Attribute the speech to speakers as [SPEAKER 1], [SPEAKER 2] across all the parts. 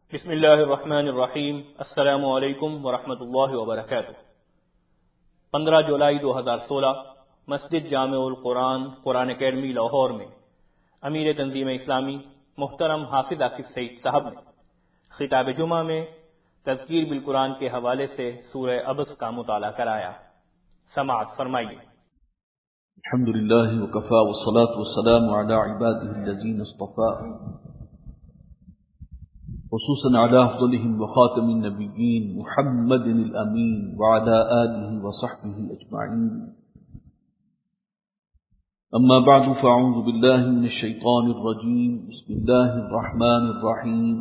[SPEAKER 1] بسم اللہ الرحمن الرحیم۔ السلام علیکم ورحمۃ اللہ وبرکاتہ۔ 15 جولائی 2016 مسجد جامع القرآن قرآن اکیڈمی لاہور میں امیر تنظیم اسلامی محترم حافظ عاقب سعید صاحب نے خطاب جمعہ میں تذکیر بالقرآن کے حوالے سے سورہ عبس کا مطالعہ کرایا۔ سماعت فرمائیے۔
[SPEAKER 2] الحمد للہ وکفى والصلاة والسلام على عباده الذين اصطفى، خصوصا على افضلهم وخاتم النبيين محمد الامين وعلى آله وصحبه اجمعين، اما بعد فاعوذ بالله من الشيطان الرجيم، بسم الله الرحمن الرحيم۔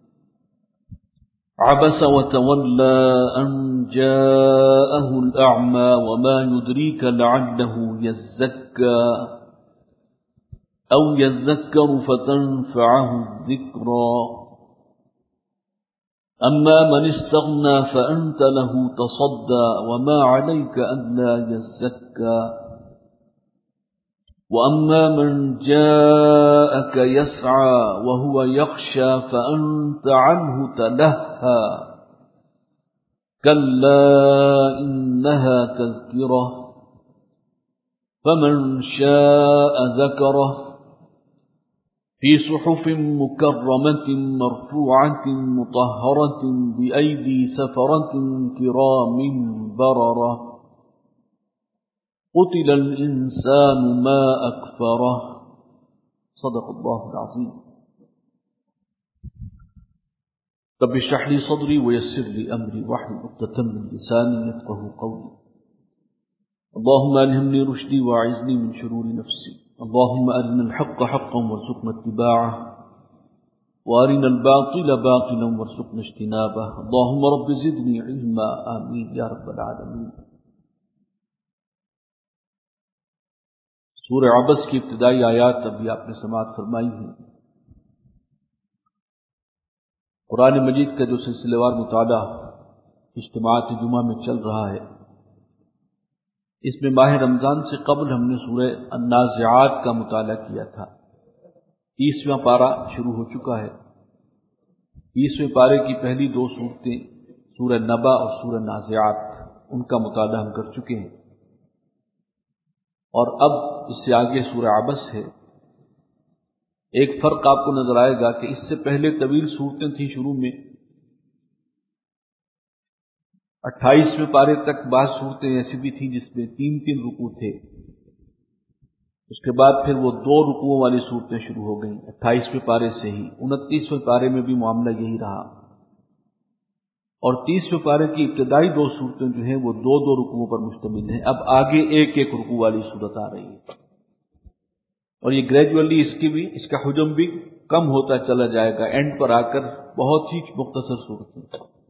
[SPEAKER 2] عبس وتولى ان جاءه الاعمى وما يدريك لعله يزكى او يذكر فتنفعه الذكرى، أما من استغنى فأنت له تصدى وما عليك ألا يزكى، وأما من جاءك يسعى وهو يخشى فأنت عنه تلهى، كلا إنها تذكرة فمن شاء ذكره، في صحف مكرمة مرفوعة مطهرة بأيدي سفرة كرام بررة، قتل الإنسان ما أكفره، صدق الله العظيم۔ رب اشرح لي صدري ويسر لي أمري واحلل عقدة من لساني يفقهوا قولي، اللهم ألهمني رشدي وأعذني من شرور نفسي، اللهم أرنا الحق حقا وارزقنا اتباعه وأرنا الباطل باطلا وارزقنا اجتنابه، اللهم رب زدني علما، آمين یا رب العالمین۔ سورہ عبس کی ابتدائی آیات ابھی آپ نے سماعت فرمائی ہیں۔ قرآن مجید کا جو سلسلہ وار مطالعہ اجتماعات جمعہ میں چل رہا ہے، اس میں ماہ رمضان سے قبل ہم نے سورہ النازعات کا مطالعہ کیا تھا۔ 30واں پارہ شروع ہو چکا ہے۔ 30ویں پارے کی پہلی 2 سورتیں سورہ نبا اور سورہ نازعات، ان کا مطالعہ ہم کر چکے ہیں، اور اب اس سے آگے سورہ عبس ہے۔ ایک فرق آپ کو نظر آئے گا کہ اس سے پہلے طویل سورتیں تھیں شروع میں، 28ویں پارے تک بعض صورتیں ایسی بھی تھیں جس میں 3 رکوع تھے، اس کے بعد پھر وہ 2 رکوعوں والی صورتیں شروع ہو گئیں 28ویں پارے سے ہی۔ 29ویں پارے میں بھی معاملہ یہی رہا، اور 30ویں پارے کی ابتدائی 2 صورتیں جو ہیں وہ 2 رکوعوں پر مشتمل ہیں۔ اب آگے 1 رکوع والی صورت آ رہی ہے، اور یہ گریجولی اس کا حجم بھی کم ہوتا چلا جائے گا، اینڈ پر آ کر بہت ہی مختصر صورتیں۔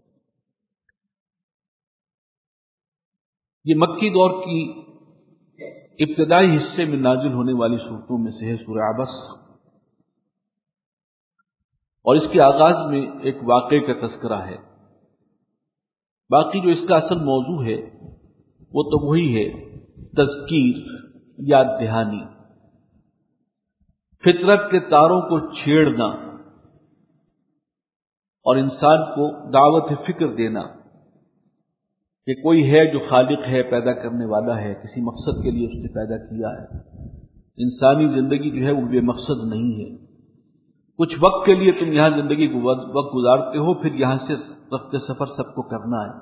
[SPEAKER 2] یہ مکی دور کی ابتدائی حصے میں نازل ہونے والی صورتوں میں سے ہے سورہ عبس، اور اس کے آغاز میں ایک واقعے کا تذکرہ ہے۔ باقی جو اس کا اصل موضوع ہے وہ تو وہی ہے تذکیر، یاد دہانی، فطرت کے تاروں کو چھیڑنا اور انسان کو دعوت فکر دینا کہ کوئی ہے جو خالق ہے، پیدا کرنے والا ہے، کسی مقصد کے لیے اس نے پیدا کیا ہے۔ انسانی زندگی جو ہے وہ بے مقصد نہیں ہے، کچھ وقت کے لیے تم یہاں زندگی کو وقت گزارتے ہو، پھر یہاں سے وقت سفر سب کو کرنا ہے۔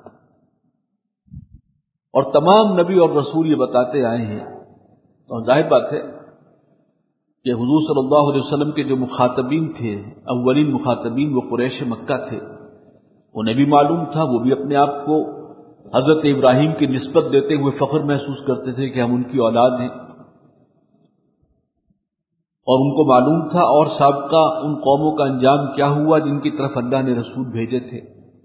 [SPEAKER 2] اور تمام نبی اور رسول یہ بتاتے آئے ہیں، اور ظاہر بات ہے کہ حضور صلی اللہ علیہ وسلم کے جو مخاطبین تھے، اولین مخاطبین، وہ قریش مکہ تھے، انہیں بھی معلوم تھا، وہ بھی اپنے آپ کو حضرت ابراہیم کی نسبت دیتے ہوئے فخر محسوس کرتے تھے کہ ہم ان کی اولاد ہیں، اور ان کو معلوم تھا اور سابقہ ان قوموں کا انجام کیا ہوا جن کی طرف اللہ نے رسول بھیجے تھے،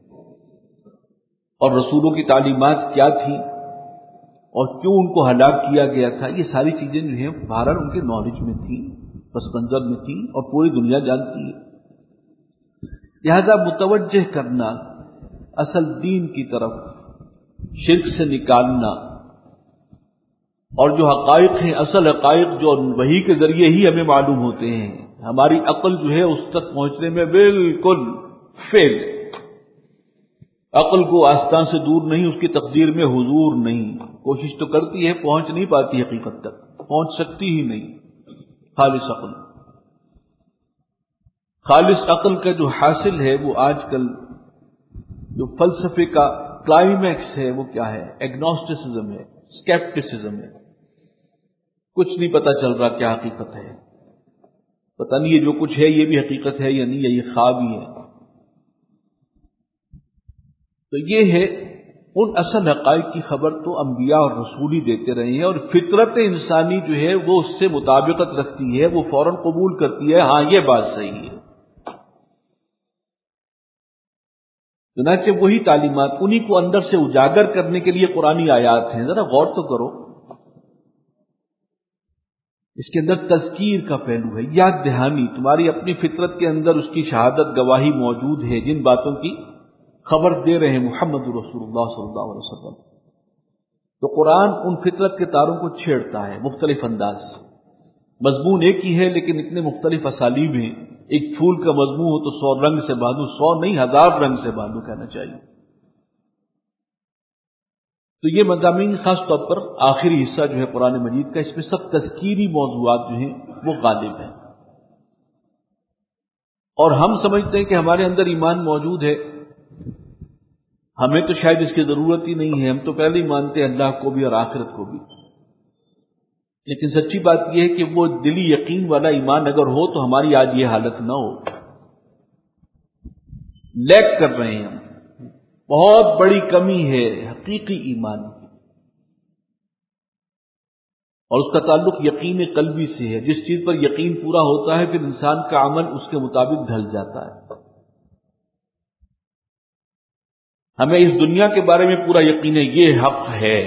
[SPEAKER 2] اور رسولوں کی تعلیمات کیا تھیں، اور کیوں ان کو ہلاک کیا گیا تھا۔ یہ ساری چیزیں جو ہیں بہرحال ان کے نالج میں تھیں، پس منظر میں تھیں، اور پوری دنیا جانتی ہے۔ لہذا متوجہ کرنا اصل دین کی طرف، شرک سے نکالنا، اور جو حقائق ہیں، اصل حقائق جو وحی کے ذریعے ہی ہمیں معلوم ہوتے ہیں، ہماری عقل جو ہے اس تک پہنچنے میں بالکل فعل، عقل کو آستان سے دور نہیں، اس کی تقدیر میں حضور نہیں، کوشش تو کرتی ہے، پہنچ نہیں پاتی حقیقت تک، پہنچ سکتی ہی نہیں۔ خالص عقل، خالص عقل کا جو حاصل ہے وہ آج کل جو فلسفے کا کلائمیکس ہے وہ کیا ہے؟ ایگنوسٹسزم ہے، اسکیپٹسزم ہے، کچھ نہیں پتا چل رہا کیا حقیقت ہے، پتہ نہیں یہ جو کچھ ہے یہ بھی حقیقت ہے یا نہیں، یا یہ خواب ہی ہے۔ تو یہ ہے ان اصل حقائق کی خبر تو انبیاء اور رسول ہی دیتے رہے ہیں، اور فطرت انسانی جو ہے وہ اس سے مطابقت رکھتی ہے، وہ فوراً قبول کرتی ہے ہاں یہ بات صحیح ہے۔ چنانچہ وہی تعلیمات انہی کو اندر سے اجاگر کرنے کے لیے قرآنی آیات ہیں۔ ذرا غور تو کرو، اس کے اندر تذکیر کا پہلو ہے، یاد دہانی، تمہاری اپنی فطرت کے اندر اس کی شہادت گواہی موجود ہے، جن باتوں کی خبر دے رہے ہیں محمد رسول اللہ صلی اللہ علیہ وسلم۔ تو قرآن ان فطرت کے تاروں کو چھیڑتا ہے مختلف انداز سے، مضمون ایک ہی ہے لیکن اتنے مختلف اسالیب ہیں، ایک پھول کا مضمون ہو تو 100 رنگ سے باندھو، 100 نہیں 1000 رنگ سے باندھو کہنا چاہیے۔ تو یہ مضامین خاص طور پر آخری حصہ جو ہے قرآن مجید کا، اس میں سب تذکیری موضوعات جو ہیں وہ غالب ہیں، اور ہم سمجھتے ہیں کہ ہمارے اندر ایمان موجود ہے، ہمیں تو شاید اس کی ضرورت ہی نہیں ہے، ہم تو پہلے ہی مانتے ہیں اللہ کو بھی اور آخرت کو بھی۔ لیکن سچی بات یہ ہے کہ وہ دلی یقین والا ایمان اگر ہو تو ہماری آج یہ حالت نہ ہو۔ لیک کر رہے ہیں ہم، بہت بڑی کمی ہے حقیقی ایمان کی، اور اس کا تعلق یقین قلبی سے ہے۔ جس چیز پر یقین پورا ہوتا ہے پھر انسان کا عمل اس کے مطابق ڈھل جاتا ہے۔ ہمیں اس دنیا کے بارے میں پورا یقین ہے یہ حق ہے،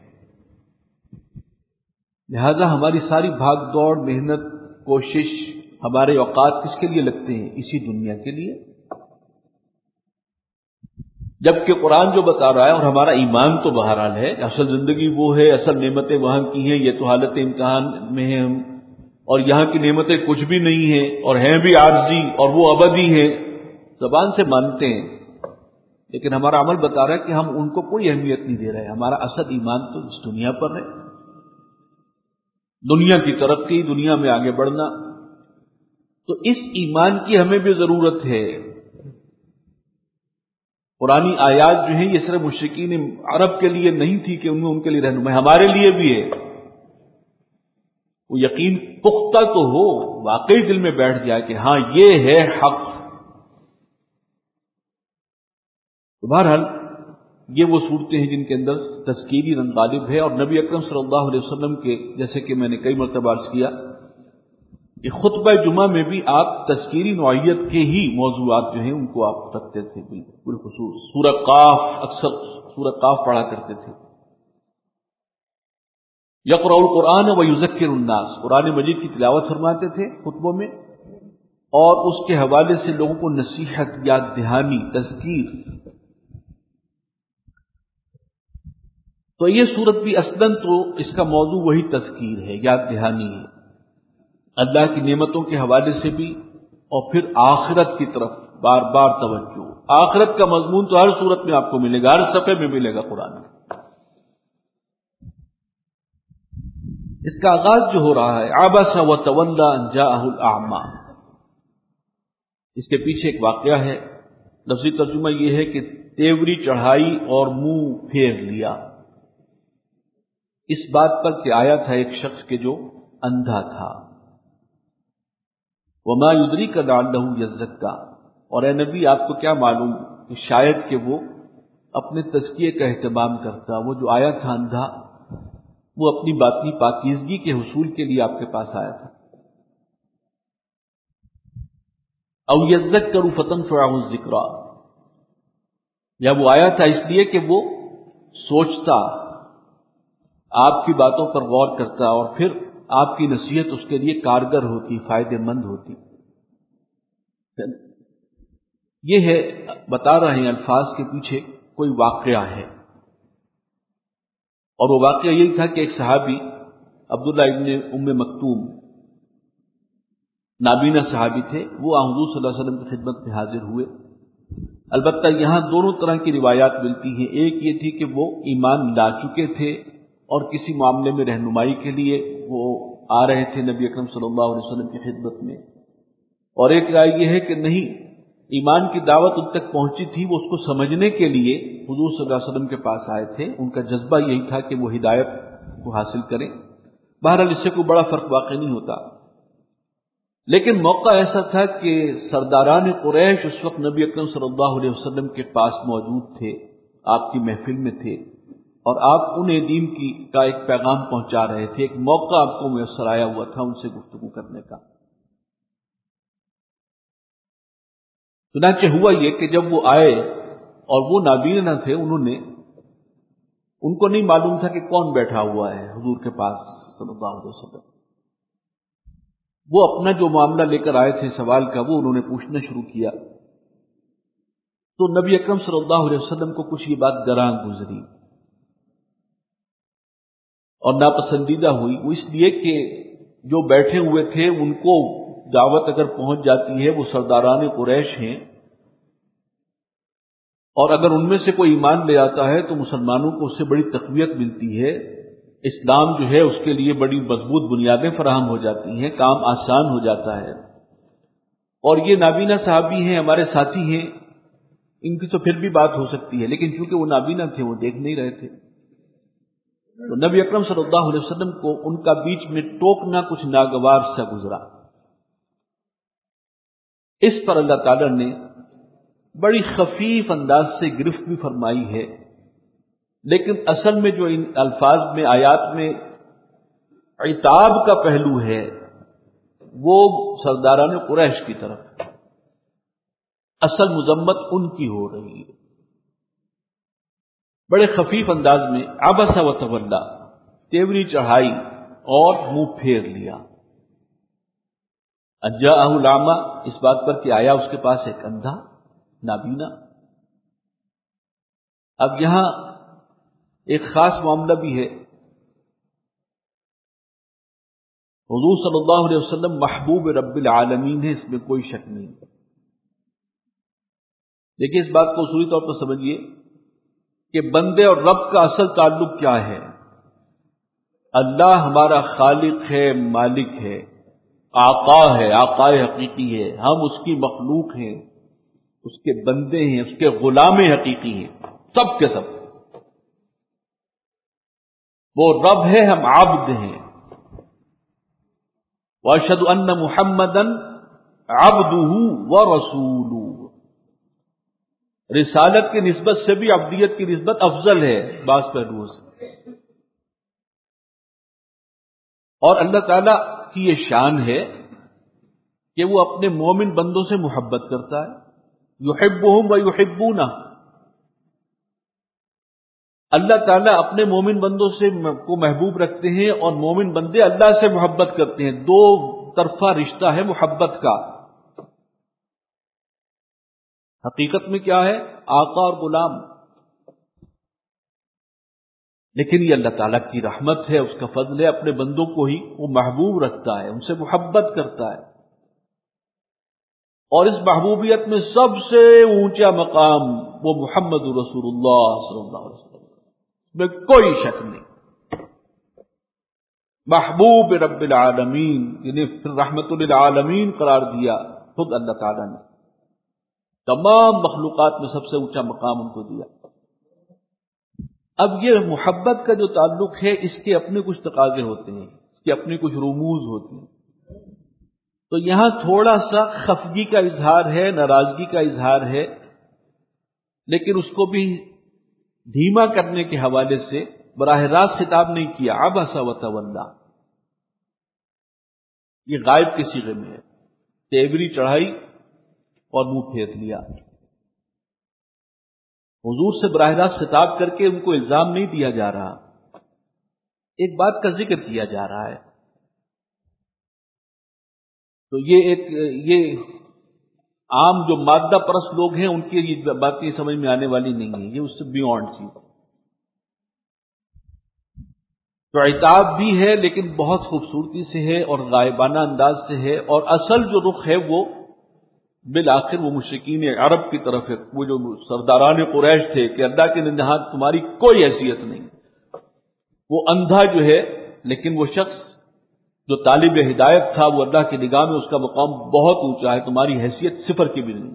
[SPEAKER 2] لہذا ہماری ساری بھاگ دوڑ، محنت، کوشش، ہمارے اوقات کس کے لیے لگتے ہیں؟ اسی دنیا کے لیے۔ جبکہ قرآن جو بتا رہا ہے، اور ہمارا ایمان تو بہرحال ہے، اصل زندگی وہ ہے، اصل نعمتیں وہاں کی ہیں، یہ تو حالت امتحان میں ہیں ہم، اور یہاں کی نعمتیں کچھ بھی نہیں ہیں اور ہیں بھی عارضی، اور وہ ابدی ہیں، زبان سے مانتے ہیں لیکن ہمارا عمل بتا رہا ہے کہ ہم ان کو کوئی اہمیت نہیں دے رہے۔ ہمارا اصل ایمان تو اس دنیا پر ہے، دنیا کی ترقی، دنیا میں آگے بڑھنا۔ تو اس ایمان کی ہمیں بھی ضرورت ہے۔ قرآنی آیات جو ہیں یہ صرف مشرکین عرب کے لیے نہیں تھی کہ ان کے لیے رہنمائی، ہمارے لیے بھی ہے۔ وہ یقین پختہ تو ہو، واقعی دل میں بیٹھ جائے کہ ہاں یہ ہے حق۔ تو بہرحال یہ وہ صورتیں ہیں جن کے اندر تذکیری رنگ غالب ہے، اور نبی اکرم صلی اللہ علیہ وسلم کے، جیسے کہ میں نے کئی مرتبہ عرض کیا کہ خطبہ جمعہ میں بھی آپ تذکیری نوعیت کے ہی موضوعات جو ہیں ان کو آپ رکھتے تھے، بالخصوص سورہ قاف، اکثر سورہ قاف پڑھا کرتے تھے۔ یقرأ القرآن ویذکر الناس، قرآن مجید کی تلاوت فرماتے تھے خطبوں میں، اور اس کے حوالے سے لوگوں کو نصیحت، یاد دہانی، تذکیر۔ تو یہ صورت بھی اصلاً تو اس کا موضوع وہی تذکیر ہے، یاد دہانی ہے، اللہ کی نعمتوں کے حوالے سے بھی، اور پھر آخرت کی طرف بار بار توجہ۔ آخرت کا مضمون تو ہر صورت میں آپ کو ملے گا، ہر صفحے میں ملے گا قرآن میں۔ اس کا آغاز جو ہو رہا ہے عبس وتولی ان جاءہ الاعمی، اس کے پیچھے ایک واقعہ ہے، لفظی ترجمہ یہ ہے کہ تیوری چڑھائی اور منہ پھیر لیا، اس بات پر کہ آیا تھا ایک شخص کے جو اندھا تھا۔ وما یدریک لعلہ یزکی، اور اے نبی آپ کو کیا معلوم کہ شاید کہ وہ اپنے تزکیے کا اہتمام کرتا، وہ جو آیا تھا اندھا وہ اپنی باطنی پاکیزگی کے حصول کے لیے آپ کے پاس آیا تھا۔ او یذکر فتنفعہ الذکریٰ، یا وہ آیا تھا اس لیے کہ وہ سوچتا، آپ کی باتوں پر غور کرتا، اور پھر آپ کی نصیحت اس کے لیے کارگر ہوتی، فائدہ مند ہوتی۔ یہ ہے، بتا رہے ہیں الفاظ کے پیچھے کوئی واقعہ ہے، اور وہ واقعہ یہی تھا کہ ایک صحابی عبداللہ ابن ام مکتوم، نابینا صحابی تھے، وہ حضور صلی اللہ علیہ وسلم کی خدمت میں حاضر ہوئے، البتہ یہاں دونوں طرح کی روایات ملتی ہیں. ایک یہ تھی کہ وہ ایمان لا چکے تھے اور کسی معاملے میں رہنمائی کے لیے وہ آ رہے تھے نبی اکرم صلی اللہ علیہ وسلم کی خدمت میں، اور ایک رائے یہ ہے کہ نہیں، ایمان کی دعوت ان تک پہنچی تھی، وہ اس کو سمجھنے کے لیے حضور صلی اللہ علیہ وسلم کے پاس آئے تھے. ان کا جذبہ یہی تھا کہ وہ ہدایت کو حاصل کریں. بہرحال اس سے کوئی بڑا فرق واقع نہیں ہوتا، لیکن موقع ایسا تھا کہ سرداران قریش اس وقت نبی اکرم صلی اللہ علیہ وسلم کے پاس موجود تھے، آپ کی محفل میں تھے، اور آپ انہیں دین کا ایک پیغام پہنچا رہے تھے. ایک موقع آپ کو میسر آیا ہوا تھا ان سے گفتگو کرنے کا. چنانچہ ہوا یہ کہ جب وہ آئے اور وہ نابینا تھے، ان کو نہیں معلوم تھا کہ کون بیٹھا ہوا ہے حضور کے پاس صلی اللہ علیہ وسلم. وہ اپنا جو معاملہ لے کر آئے تھے سوال کا، وہ انہوں نے پوچھنا شروع کیا. تو نبی اکرم صلی اللہ علیہ وسلم کو کچھ یہ بات گراں گزری اور ناپسندیدہ ہوئی. وہ اس لیے کہ جو بیٹھے ہوئے تھے ان کو دعوت اگر پہنچ جاتی ہے، وہ سرداران قریش ہیں، اور اگر ان میں سے کوئی ایمان لے آتا ہے تو مسلمانوں کو اس سے بڑی تقویت ملتی ہے، اسلام جو ہے اس کے لیے بڑی مضبوط بنیادیں فراہم ہو جاتی ہیں، کام آسان ہو جاتا ہے. اور یہ نابینا صحابی ہیں، ہمارے ساتھی ہیں، ان کی تو پھر بھی بات ہو سکتی ہے، لیکن چونکہ وہ نابینا تھے، وہ دیکھ نہیں رہے تھے. تو نبی اکرم صلی اللہ علیہ وسلم کو ان کا بیچ میں ٹوکنا کچھ ناگوار سا گزرا. اس پر اللہ تعالی نے بڑی خفیف انداز سے گرفت بھی فرمائی ہے، لیکن اصل میں جو ان الفاظ میں آیات میں عتاب کا پہلو ہے وہ سرداران قریش کی طرف، اصل مذمت ان کی ہو رہی ہے. بڑے خفیف انداز میں عبس و تولا، تیوری چڑھائی اور منہ پھیر لیا. جاءہ الاعمی، اس بات پر کہ آیا اس کے پاس ایک اندھا نابینا. اب یہاں ایک خاص معاملہ بھی ہے. حضور صلی اللہ علیہ وسلم محبوب رب العالمین ہے، اس میں کوئی شک نہیں. دیکھیے اس بات کو اصولی طور پر سمجھیے کہ بندے اور رب کا اصل تعلق کیا ہے. اللہ ہمارا خالق ہے، مالک ہے، آقا ہے، آقا حقیقی ہے. ہم اس کی مخلوق ہیں، اس کے بندے ہیں، اس کے غلام حقیقی ہیں، سب کے سب. وہ رب ہے، ہم عبد ہیں. وَأَشْهَدُ أَنَّ مُحَمَّدًا عَبْدُهُ وَرَسُولُهُ. رسالت کی نسبت سے بھی عبدیت کی نسبت افضل ہے بعض پہلوؤں سے. اور اللہ تعالی کی یہ شان ہے کہ وہ اپنے مومن بندوں سے محبت کرتا ہے. یحبہم ویحبونہ. اللہ تعالیٰ اپنے مومن بندوں سے کو محبوب رکھتے ہیں اور مومن بندے اللہ سے محبت کرتے ہیں. دو طرفہ رشتہ ہے محبت کا. حقیقت میں کیا ہے؟ آقا اور غلام. لیکن یہ اللہ تعالیٰ کی رحمت ہے، اس کا فضل ہے، اپنے بندوں کو ہی وہ محبوب رکھتا ہے، ان سے محبت کرتا ہے. اور اس محبوبیت میں سب سے اونچا مقام وہ محمد رسول اللہ صلی اللہ علیہ وسلم میں کوئی شک نہیں. محبوب رب العالمین، یعنی پھر رحمت للعالمین قرار دیا خود اللہ تعالیٰ نے. تمام مخلوقات میں سب سے اونچا مقام ان کو دیا. اب یہ محبت کا جو تعلق ہے، اس کے اپنے کچھ تقاضے ہوتے ہیں، اس کے اپنے کچھ رموز ہوتے ہیں. تو یہاں تھوڑا سا خفگی کا اظہار ہے، ناراضگی کا اظہار ہے، لیکن اس کو بھی دھیما کرنے کے حوالے سے براہ راست خطاب نہیں کیا. عبس و تولا، یہ غائب کے صیغے میں ہے. تیوری چڑھائی اور منہ پھیر لیا. حضور سے براہ راست خطاب کر کے ان کو الزام نہیں دیا جا رہا، ایک بات کا ذکر کیا جا رہا ہے. تو یہ عام جو مادہ پرست لوگ ہیں ان کی یہ باتیں سمجھ میں آنے والی نہیں ہیں، یہ اس سے بیونڈ چیز. تو عتاب بھی ہے لیکن بہت خوبصورتی سے ہے اور غائبانہ انداز سے ہے، اور اصل جو رخ ہے وہ بالآخر وہ مشرکین عرب کی طرف ہے، وہ جو سرداران قریش تھے کہ اللہ کے نزد تمہاری کوئی حیثیت نہیں. وہ اندھا جو ہے، لیکن وہ شخص جو طالب ہدایت تھا وہ اللہ کی نگاہ میں اس کا مقام بہت اونچا ہے، تمہاری حیثیت صفر کی بھی نہیں.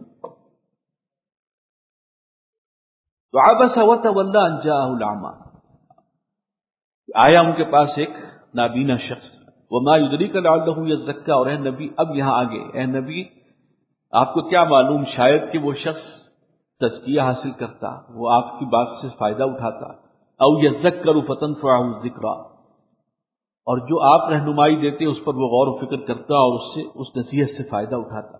[SPEAKER 2] تو عبس وتولى ان جاءه الاعمى، آیا ان کے پاس ایک نابینا شخص. وما يدريك لعله يزكى، اور اے نبی اب یہاں آگے، اے نبی آپ کو کیا معلوم شاید کہ وہ شخص تزکیہ حاصل کرتا، وہ آپ کی بات سے فائدہ اٹھاتا. او يذكر فتنفعه الذکریٰ، اور جو آپ رہنمائی دیتے اس پر وہ غور و فکر کرتا اور اس سے اس نصیحت سے فائدہ اٹھاتا.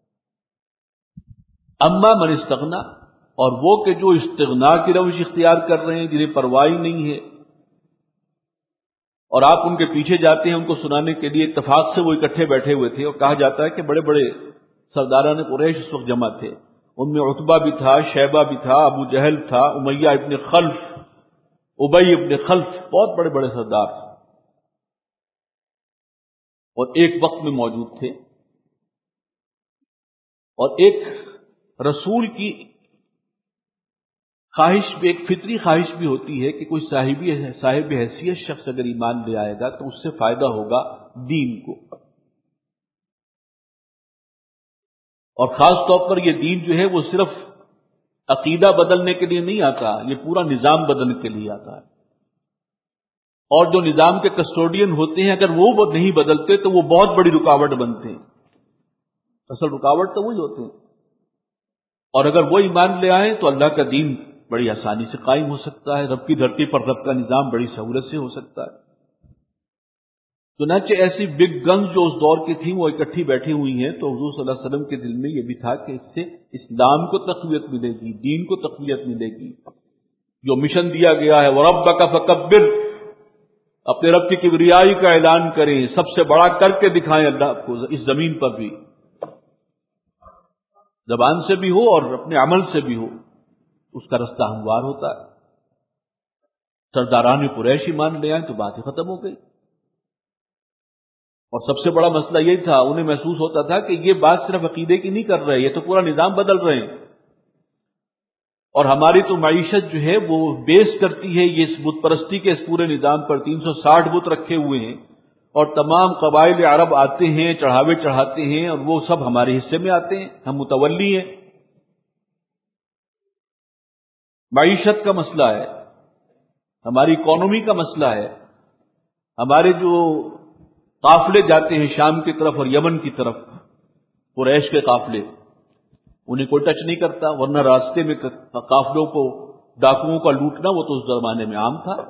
[SPEAKER 2] اما من استغنا، اور وہ کہ جو استغنا کی روش اختیار کر رہے ہیں، جنہیں پرواہ نہیں ہے اور آپ ان کے پیچھے جاتے ہیں ان کو سنانے کے لیے. اتفاق سے وہ اکٹھے بیٹھے ہوئے تھے، اور کہا جاتا ہے کہ بڑے بڑے سرداران قریش اس وقت جمع تھے. ان میں عتبہ بھی تھا، شیبہ بھی تھا، ابو جہل تھا، امیہ ابن خلف، ابی ابن خلف، بہت بڑے بڑے سردار تھے اور ایک وقت میں موجود تھے. اور ایک رسول کی خواہش بھی، ایک فطری خواہش بھی ہوتی ہے کہ کوئی صاحب حیثیت شخص اگر ایمان لے آئے گا تو اس سے فائدہ ہوگا دین کو. اور خاص طور پر یہ دین جو ہے وہ صرف عقیدہ بدلنے کے لیے نہیں آتا، یہ پورا نظام بدلنے کے لیے آتا ہے. اور جو نظام کے کسٹوڈین ہوتے ہیں اگر وہ نہیں بدلتے تو وہ بہت بڑی رکاوٹ بنتے ہیں. اصل رکاوٹ تو وہی ہوتے ہیں. اور اگر وہ ایمان لے آئیں تو اللہ کا دین بڑی آسانی سے قائم ہو سکتا ہے، رب کی دھرتی پر رب کا نظام بڑی سہولت سے ہو سکتا ہے. چنانچہ ایسی بگ گنز جو اس دور کی تھیں وہ اکٹھی بیٹھی ہوئی ہیں، تو حضور صلی اللہ علیہ وسلم کے دل میں یہ بھی تھا کہ اس سے اسلام کو تقویت ملے گی، دین کو تقویت ملے گی. جو مشن دیا گیا ہے وَرَبَّكَ فَكَبِّرْ، اپنے رب کی کبریائی کا اعلان کریں، سب سے بڑا کر کے دکھائیں اللہ کو اس زمین پر بھی، زبان سے بھی ہو اور اپنے عمل سے بھی ہو، اس کا رستہ ہموار ہوتا ہے. سرداران قریش ایمان لے آئیں تو بات ہی ختم ہو گئی. اور سب سے بڑا مسئلہ یہ تھا، انہیں محسوس ہوتا تھا کہ یہ بات صرف عقیدے کی نہیں کر رہے، یہ تو پورا نظام بدل رہے ہیں. اور ہماری تو معیشت جو ہے وہ بیس کرتی ہے یہ اس بت پرستی کے اس پورے نظام پر. 360 بت رکھے ہوئے ہیں اور تمام قبائل عرب آتے ہیں، چڑھاوے چڑھاتے ہیں، اور وہ سب ہمارے حصے میں آتے ہیں، ہم متولی ہیں. معیشت کا مسئلہ ہے، ہماری اکانومی کا مسئلہ ہے. ہمارے جو قافلے جاتے ہیں شام کی طرف اور یمن کی طرف، قریش کے قافلے، انہیں کوئی ٹچ نہیں کرتا، ورنہ راستے میں قافلوں کو ڈاکوؤں کا لوٹنا وہ تو اس زمانے میں عام تھا.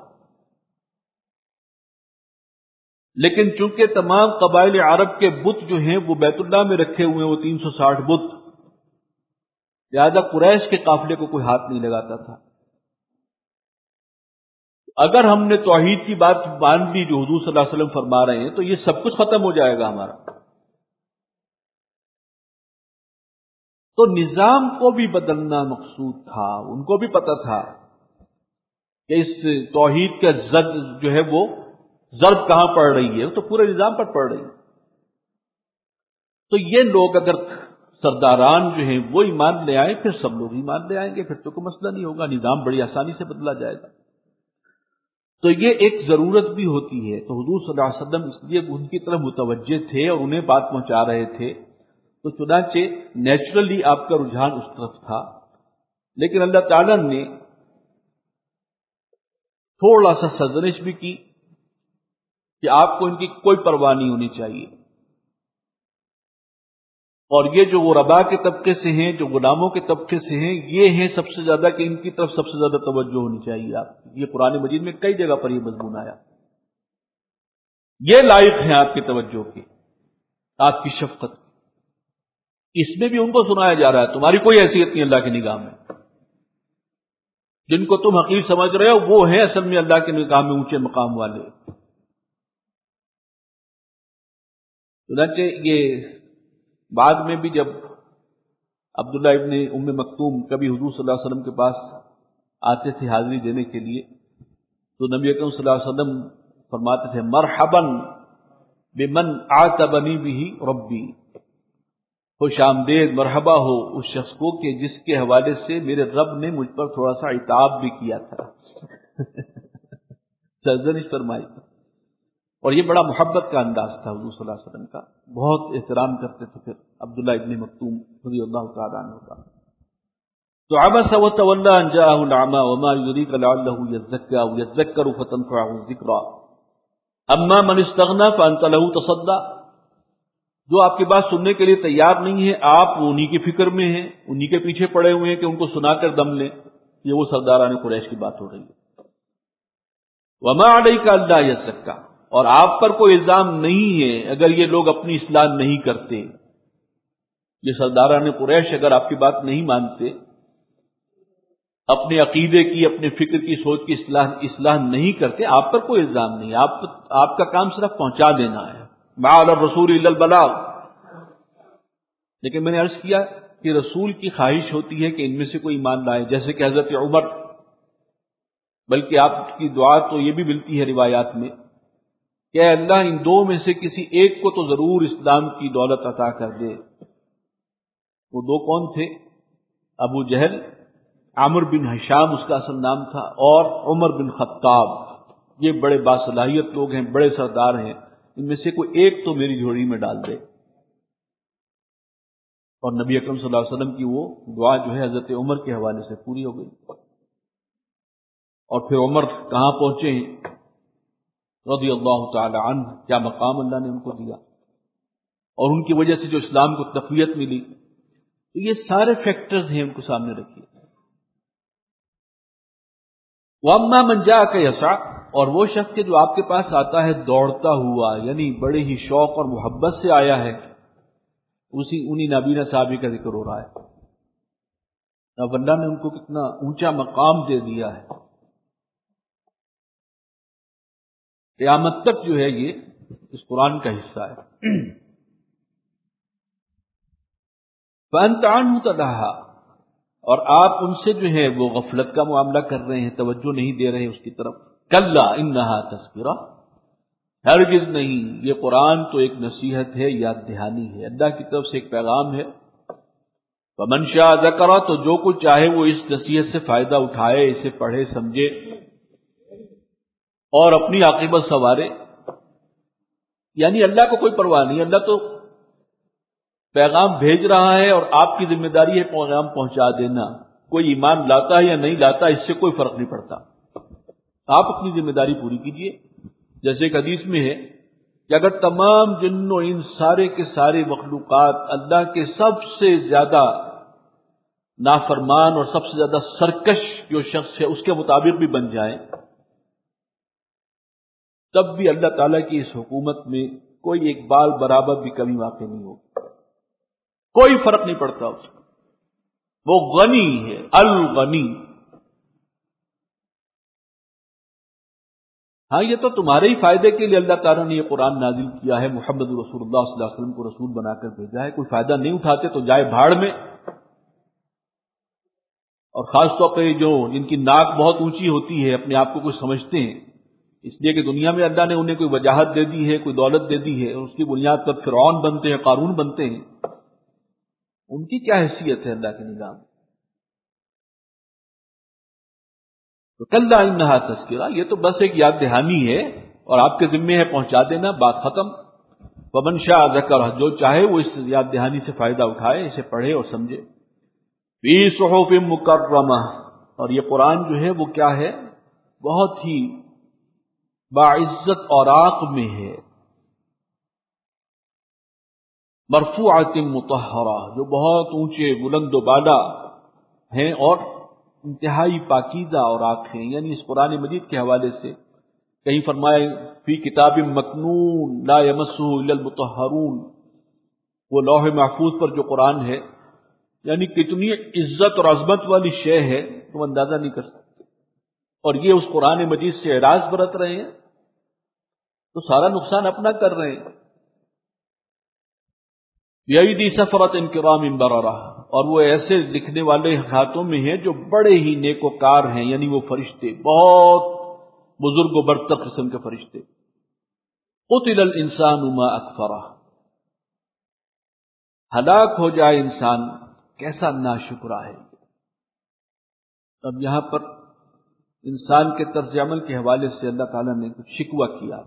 [SPEAKER 2] لیکن چونکہ تمام قبائل عرب کے بت جو ہیں وہ بیت اللہ میں رکھے ہوئے ہیں، وہ 360 بت، لہذا قریش کے قافلے کو کوئی ہاتھ نہیں لگاتا تھا. اگر ہم نے توحید کی بات مان لی جو حضور صلی اللہ علیہ وسلم فرما رہے ہیں تو یہ سب کچھ ختم ہو جائے گا ہمارا. تو نظام کو بھی بدلنا مقصود تھا، ان کو بھی پتہ تھا کہ اس توحید کا زد جو ہے وہ ضرب کہاں پڑ رہی ہے، تو پورے نظام پر پڑ رہی ہے. تو یہ لوگ اگر سرداران جو ہیں وہ ایمان لے آئیں پھر سب لوگ ایمان لے آئیں گے، پھر تو کوئی مسئلہ نہیں ہوگا، نظام بڑی آسانی سے بدلا جائے گا. تو یہ ایک ضرورت بھی ہوتی ہے. تو حضور صلی اللہ علیہ وسلم اس لیے ان کی طرف متوجہ تھے اور انہیں بات پہنچا رہے تھے، تو چنانچہ نیچرلی آپ کا رجحان اس طرف تھا. لیکن اللہ تعالیٰ نے تھوڑا سا سرزنش بھی کی کہ آپ کو ان کی کوئی پرواہ نہیں ہونی چاہیے. اور یہ جو غرباء کے طبقے سے ہیں، جو غلاموں کے طبقے سے ہیں، یہ ہیں سب سے زیادہ کہ ان کی طرف سب سے زیادہ توجہ ہونی چاہیے آپ کی. یہ قرآن مجید میں کئی جگہ پر یہ مضمون آیا. یہ لائق ہیں آپ کی توجہ کے، آپ کی شفقت. اس میں بھی ان کو سنایا جا رہا ہے تمہاری کوئی حیثیت نہیں اللہ کی نگاہ میں. جن کو تم حقیر سمجھ رہے ہو وہ ہیں اصل میں اللہ کی نگاہ میں اونچے مقام والے. چنانچہ یہ بعد میں بھی جب عبداللہ ابن ام مکتوم کبھی حضور صلی اللہ علیہ وسلم کے پاس آتے تھے حاضری دینے کے لیے، تو نبی اکرم صلی اللہ علیہ وسلم فرماتے تھے مرحبا بمن عاتبنی بہ ربی، خوش آمدید مرحبا ہو اس شخص کو کہ جس کے حوالے سے میرے رب نے مجھ پر تھوڑا سا عتاب بھی کیا تھا سرزنش فرمائی تھی. اور یہ بڑا محبت کا انداز تھا حضور صلی اللہ علیہ وسلم کا، بہت احترام کرتے تھے پھر عبداللہ ابن مکتوم رضی اللہ تعالیٰ عنہ کا. تو عبس وتولى ان جاءه الاعمى وما يدريك لعله يزكى او يذكر فتنفعه الذكرى اما من استغنى فانت له تصدى. جو آپ کی بات سننے کے لیے تیار نہیں ہے، آپ انہی کی فکر میں ہیں، انہی کے پیچھے پڑے ہوئے ہیں کہ ان کو سنا کر دم لیں. یہ وہ سرداران قریش کی بات ہو رہی ہے. وما عليك الا يزكى، اور آپ پر کوئی الزام نہیں ہے اگر یہ لوگ اپنی اصلاح نہیں کرتے. یہ سرداران قریش اگر آپ کی بات نہیں مانتے، اپنے عقیدے کی، اپنے فکر کی، سوچ کی اصلاح نہیں کرتے، آپ پر کوئی الزام نہیں. آپ کا کام صرف پہنچا دینا ہے. ما علی الرسول الا البلاغ. لیکن میں نے عرض کیا کہ رسول کی خواہش ہوتی ہے کہ ان میں سے کوئی ایمان لائے، جیسے کہ حضرت عمر، بلکہ آپ کی دعا تو یہ بھی ملتی ہے روایات میں کہ اے اللہ ان دو میں سے کسی ایک کو تو ضرور اسلام کی دولت عطا کر دے. وہ دو کون تھے؟ ابو جہل، عامر بن ہشام اس کا اصل نام تھا، اور عمر بن خطاب. یہ بڑے باصلاحیت لوگ ہیں، بڑے سردار ہیں، ان میں سے کوئی ایک تو میری جھولی میں ڈال دے. اور نبی اکرم صلی اللہ علیہ وسلم کی وہ دعا جو ہے حضرت عمر کے حوالے سے پوری ہو گئی. اور پھر عمر کہاں پہنچے ہیں رضی اللہ تعالی عنہ، کیا مقام اللہ نے ان کو دیا، اور ان کی وجہ سے جو اسلام کو تقویت ملی. تو یہ سارے فیکٹرز ہیں، ان کو سامنے رکھیے. وَأَمَّا مَنْ جَاءَكَ يَسْعَىٰ، اور وہ شخص کے جو آپ کے پاس آتا ہے دوڑتا ہوا، یعنی بڑے ہی شوق اور محبت سے آیا ہے، انہی نابینا صحابی کا ذکر ہو رہا ہے. اب اللہ نے ان کو کتنا اونچا مقام دے دیا ہے. قیامت تک جو ہے یہ اس قرآن کا حصہ ہے. فَأَنْتَ عَنْهُ تَلَهَّىٰ، اور آپ ان سے جو ہے وہ غفلت کا معاملہ کر رہے ہیں، توجہ نہیں دے رہے اس کی طرف. کلا انہا تذکرہ، ہرگز نہیں، یہ قرآن تو ایک نصیحت ہے، یاد دہانی ہے، اللہ کی طرف سے ایک پیغام ہے. فمن شاء ذکر، تو جو کچھ چاہے وہ اس نصیحت سے فائدہ اٹھائے، اسے پڑھے سمجھے اور اپنی عاقبت سنوارے. یعنی اللہ کو کوئی پرواہ نہیں، اللہ تو پیغام بھیج رہا ہے اور آپ کی ذمہ داری ہے پیغام پہنچا دینا. کوئی ایمان لاتا ہے یا نہیں لاتا اس سے کوئی فرق نہیں پڑتا، آپ اپنی ذمہ داری پوری کیجیے. جیسے ایک حدیث میں ہے کہ اگر تمام جن و انس سارے کے سارے مخلوقات اللہ کے سب سے زیادہ نافرمان اور سب سے زیادہ سرکش جو شخص ہے اس کے مطابق بھی بن جائیں، تب بھی اللہ تعالیٰ کی اس حکومت میں کوئی ایک بال برابر بھی کمی واقع نہیں ہوگی، کوئی فرق نہیں پڑتا اس کو. وہ غنی ہے، الغنی. ہاں یہ تو تمہارے ہی فائدے کے لیے اللہ تعالیٰ نے یہ قرآن نازل کیا ہے، محمد رسول اللہ صلی اللہ علیہ وسلم کو رسول بنا کر بھیجا ہے. کوئی فائدہ نہیں اٹھاتے تو جائے بھاڑ میں. اور خاص طور پہ جو جن کی ناک بہت اونچی ہوتی ہے، اپنے آپ کو کچھ سمجھتے ہیں، اس لیے کہ دنیا میں اللہ نے انہیں کوئی وجاہت دے دی ہے، کوئی دولت دے دی ہے، اس کی بنیاد پر فرعون بنتے ہیں، قارون بنتے ہیں. ان کی کیا حیثیت ہے اللہ کے نظام؟ تو کلا انہا تذکرہ، یہ تو بس ایک یاد دہانی ہے اور آپ کے ذمے ہے پہنچا دینا، بات ختم. ومن شاء ذکر، جو چاہے وہ اس یاد دہانی سے فائدہ اٹھائے، اسے پڑھے اور سمجھے. فی صحف مکرمہ، اور یہ قرآن جو ہے وہ کیا ہے؟ بہت ہی باعزت اوراق میں ہے. مرفوعۃ مطہرہ، جو بہت اونچے بلند و بالا ہیں اور انتہائی پاکیزہ اوراق ہیں. یعنی اس قرآن مجید کے حوالے سے کہیں فرمایا فی کتاب مکنون لا یمسہ الا المطہرون، وہ لوح محفوظ پر جو قرآن ہے، یعنی کتنی عزت اور عظمت والی شے ہے تم اندازہ نہیں کر سکتے. اور یہ اس قرآن مجید سے اعراض برت رہے ہیں تو سارا نقصان اپنا کر رہے ہیں. بیدی سفرۃ کرام بررہ، اور وہ ایسے لکھنے والے ہاتھوں میں ہیں جو بڑے ہی نیک وکار ہیں، یعنی وہ فرشتے بہت بزرگ و برتر قسم کے فرشتے. قتل الانسان ما اکفرہ، ہلاک ہو جائے انسان، کیسا ناشکرا ہے۔ اب یہاں پر انسان کے طرز عمل کے حوالے سے اللہ تعالیٰ نے کچھ شکوہ کیا،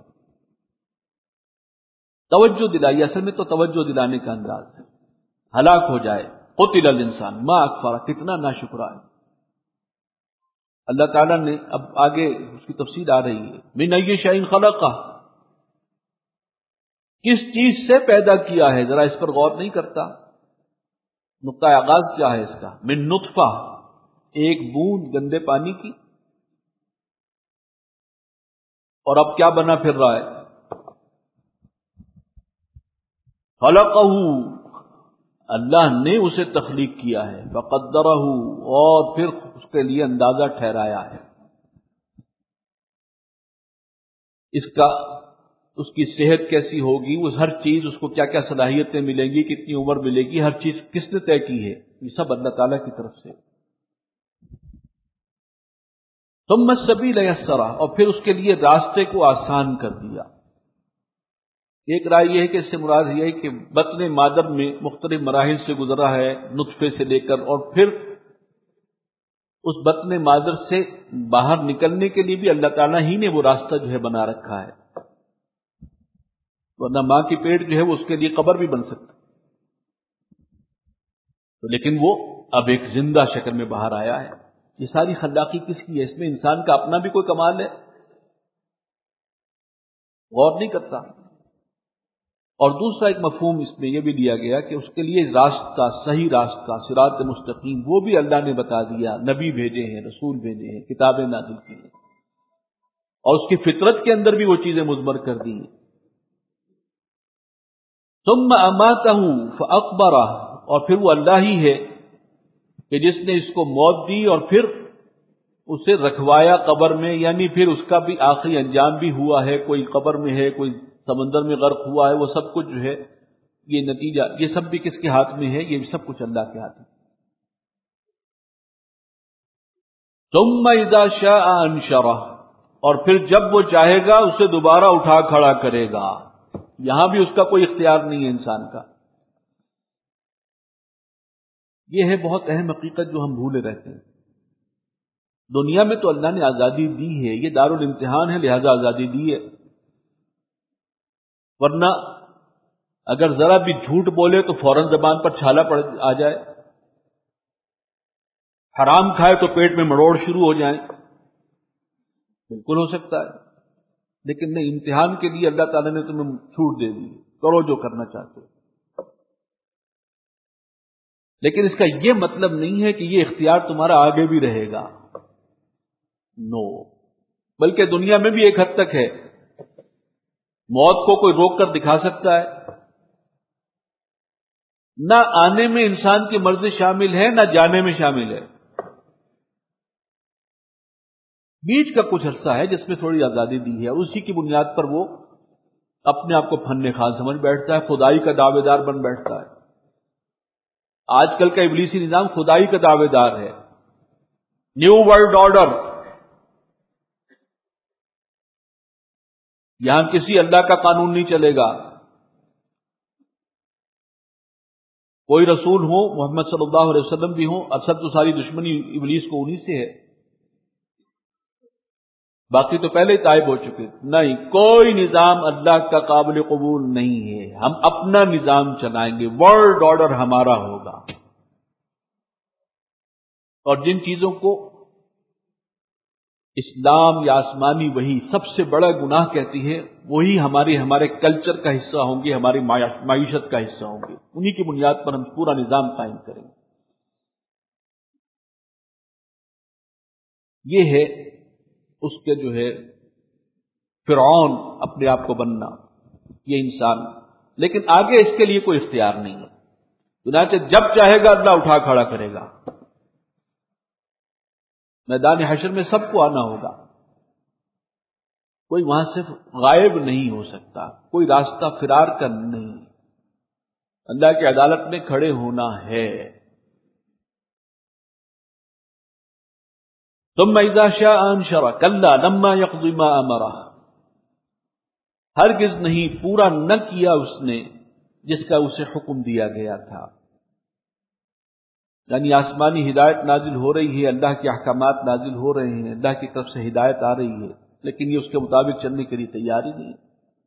[SPEAKER 2] توجہ دلائی، اصل میں تو توجہ دلانے کا انداز ہے۔ ہلاک ہو جائے، قتل الانسان ما اکفر، کتنا ناشکرا ہے۔ اللہ تعالیٰ نے اب آگے اس کی تفصیل آ رہی ہے، من ای شیء خلقہ، کس چیز سے پیدا کیا ہے، ذرا اس پر غور نہیں کرتا۔ نقطہ آغاز کیا ہے اس کا؟ من نطفہ، ایک بوند گندے پانی کی، اور اب کیا بنا پھر رہا ہے؟ خلقہ، اللہ نے اسے تخلیق کیا ہے، فقدرہ، اور پھر اس کے لیے اندازہ ٹھہرایا ہے، اس کی صحت کیسی ہوگی، وہ ہر چیز، اس کو کیا کیا صلاحیتیں ملیں گی، کتنی عمر ملے گی، ہر چیز کس نے طے کی ہے؟ یہ سب اللہ تعالیٰ کی طرف سے۔ ثم السبیل یسرہ، اور پھر اس کے لیے راستے کو آسان کر دیا۔ ایک رائے یہ ہے کہ اس سے مراد یہ ہے کہ بطن مادر میں مختلف مراحل سے گزرا ہے، نطفے سے لے کر، اور پھر اس بطن مادر سے باہر نکلنے کے لیے بھی اللہ تعالیٰ ہی نے وہ راستہ جو ہے بنا رکھا ہے، ورنہ ماں کی پیٹ جو ہے وہ اس کے لیے قبر بھی بن سکتا، تو لیکن وہ اب ایک زندہ شکل میں باہر آیا ہے۔ یہ ساری خلاقی کس کی ہے؟ اس میں انسان کا اپنا بھی کوئی کمال ہے؟ غور نہیں کرتا۔ اور دوسرا ایک مفہوم اس میں یہ بھی دیا گیا کہ اس کے لیے راستہ، صحیح راستہ، صراط مستقیم، وہ بھی اللہ نے بتا دیا، نبی بھیجے ہیں، رسول بھیجے ہیں، کتابیں نازل کی ہیں، اور اس کی فطرت کے اندر بھی وہ چیزیں مضمر کر دی ہیں۔ ثم اماتہ فاقبرہ، اور پھر وہ اللہ ہی ہے کہ جس نے اس کو موت دی اور پھر اسے رکھوایا قبر میں، یعنی پھر اس کا بھی آخری انجام بھی ہوا ہے، کوئی قبر میں ہے، کوئی سمندر میں غرق ہوا ہے، وہ سب کچھ جو ہے یہ نتیجہ، یہ سب بھی کس کے ہاتھ میں ہے؟ یہ سب کچھ اللہ کے ہاتھ میں۔ ثم اذا شاء انشرہ، اور پھر جب وہ چاہے گا اسے دوبارہ اٹھا کھڑا کرے گا۔ یہاں بھی اس کا کوئی اختیار نہیں ہے انسان کا۔ یہ ہے بہت اہم حقیقت جو ہم بھولے رہتے ہیں۔ دنیا میں تو اللہ نے آزادی دی ہے، یہ دارالامتحان ہے، لہذا آزادی دی ہے، ورنہ اگر ذرا بھی جھوٹ بولے تو فوراً زبان پر چھالا پڑ آ جائے، حرام کھائے تو پیٹ میں مروڑ شروع ہو جائیں، بالکل ہو سکتا ہے، لیکن نہیں، امتحان کے لیے اللہ تعالیٰ نے تمہیں چھوٹ دے دی، کرو جو کرنا چاہتے ہو۔ لیکن اس کا یہ مطلب نہیں ہے کہ یہ اختیار تمہارا آگے بھی رہے گا، نو، بلکہ دنیا میں بھی ایک حد تک ہے۔ موت کو کوئی روک کر دکھا سکتا ہے؟ نہ آنے میں انسان کی مرضی شامل ہے، نہ جانے میں شامل ہے، بیچ کا کچھ عرصہ ہے جس میں تھوڑی آزادی دی ہے، اسی کی بنیاد پر وہ اپنے آپ کو فن خان سمجھ بیٹھتا ہے، خدائی کا دعوے دار بن بیٹھتا ہے۔ آج کل کا ابلیسی نظام خدائی کا دعوے دار ہے، نیو ورلڈ آرڈر، یہاں کسی اللہ کا قانون نہیں چلے گا۔ کوئی رسول ہو، محمد صلی اللہ علیہ وسلم بھی ہوں، اصل تو ساری دشمنی ابلیس کو انہی سے ہے، باقی تو پہلے ہی طائب ہو چکے۔ نہیں، کوئی نظام اللہ کا قابل قبول نہیں ہے، ہم اپنا نظام چلائیں گے، ورلڈ آرڈر ہمارا ہوگا، اور جن چیزوں کو اسلام یا آسمانی وحی سب سے بڑا گناہ کہتی ہے، وہی ہمارے کلچر کا حصہ ہوں گے، ہماری معیشت کا حصہ ہوں گے، انہی کی بنیاد پر ہم پورا نظام قائم کریں گے۔ یہ ہے اس کے جو ہے فرعون اپنے آپ کو بننا، یہ انسان، لیکن آگے اس کے لیے کوئی اختیار نہیں ہے، چنانچہ جب چاہے گا اللہ اٹھا کھڑا کرے گا۔ میدان حشر میں سب کو آنا ہوگا، کوئی وہاں سے غائب نہیں ہو سکتا، کوئی راستہ فرار کا نہیں، اللہ کی عدالت میں کھڑے ہونا ہے۔ ثم اذا شاء انشرہ کلا لما یقض ما امرہ، ہرگز نہیں، پورا نہ کیا اس نے جس کا اسے حکم دیا گیا تھا. یعنی آسمانی ہدایت نازل ہو رہی ہے، اللہ کے احکامات نازل ہو رہے ہیں، اللہ کی طرف سے ہدایت آ رہی ہے، لیکن یہ اس کے مطابق چلنے کے لیے تیار ہی نہیں.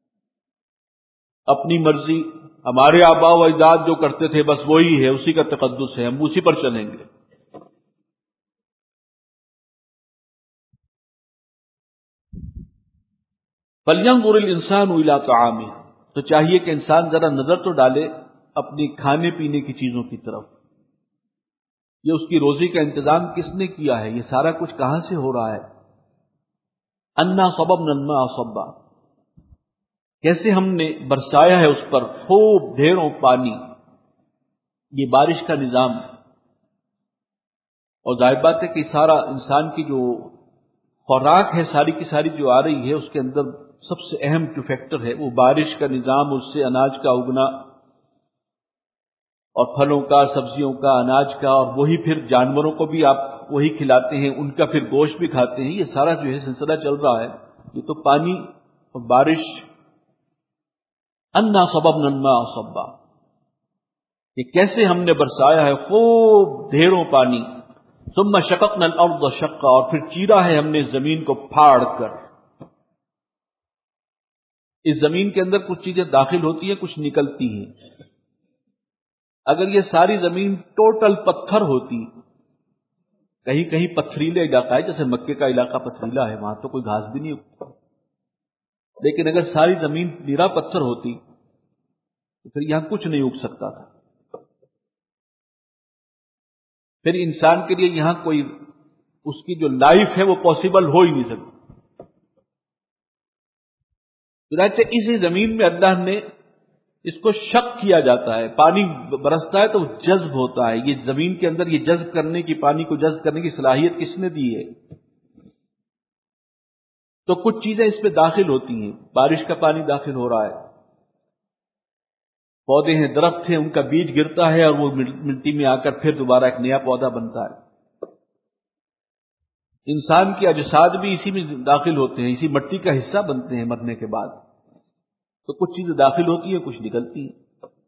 [SPEAKER 2] اپنی مرضی، ہمارے آباء و اجداد جو کرتے تھے بس وہی ہے، اسی کا تقدس ہے، ہم اسی پر چلیں گے. فَلْيَنظُرِ الْإِنسَانُ إِلَىٰ طَعَامِهِ، تو چاہیے کہ انسان ذرا نظر تو ڈالے اپنی کھانے پینے کی چیزوں کی طرف. یہ اس کی روزی کا انتظام کس نے کیا ہے؟ یہ سارا کچھ کہاں سے ہو رہا ہے؟ اَنَّا صَبَبْنَا الْمَاءَ صَبًّا، کیسے ہم نے برسایا ہے اس پر خوب ڈھیروں پانی. یہ بارش کا نظام، اور ظاہر بات ہے کہ سارا انسان کی جو خوراک ہے ساری کی ساری جو آ رہی ہے، اس کے اندر سب سے اہم جو فیکٹر ہے وہ بارش کا نظام، اس سے اناج کا اگنا، اور پھلوں کا، سبزیوں کا، اناج کا، اور وہی پھر جانوروں کو بھی آپ وہی کھلاتے ہیں، ان کا پھر گوشت بھی کھاتے ہیں. یہ سارا جو ہے سلسلہ چل رہا ہے، یہ تو پانی اور بارش. اَنَّا صَبَبْنَا الْمَاءَ صَبًّا، کہ کیسے ہم نے برسایا ہے خوب ڈھیروں پانی. ثُمَّ شَقَقْنَا الْأَرْضَ شَقًّا، اور پھر چیرا ہے ہم نے زمین کو پھاڑ کر. اس زمین کے اندر کچھ چیزیں داخل ہوتی ہیں، کچھ نکلتی ہیں. اگر یہ ساری زمین ٹوٹل پتھر ہوتی، کہیں کہیں پتھریلے علاقہ ہے، جیسے مکے کا علاقہ پتھریلا ہے، وہاں تو کوئی گھاس بھی نہیں اگتا، لیکن اگر ساری زمین نیرا پتھر ہوتی تو پھر یہاں کچھ نہیں اگ سکتا تھا. پھر انسان کے لیے یہاں کوئی اس کی جو لائف ہے وہ پاسبل ہو ہی نہیں سکتی. چنانچہ اسی زمین میں اللہ نے اس کو شق کیا جاتا ہے، پانی برستا ہے تو جذب ہوتا ہے. یہ زمین کے اندر یہ جذب کرنے کی، پانی کو جذب کرنے کی صلاحیت کس نے دی ہے؟ تو کچھ چیزیں اس میں داخل ہوتی ہیں. بارش کا پانی داخل ہو رہا ہے، پودے ہیں، درخت ہیں، ان کا بیج گرتا ہے اور وہ مٹی میں آ کر پھر دوبارہ ایک نیا پودا بنتا ہے. انسان کے اجساد بھی اسی میں داخل ہوتے ہیں، اسی مٹی کا حصہ بنتے ہیں مرنے کے بعد. تو کچھ چیزیں داخل ہوتی ہیں، کچھ نکلتی ہیں.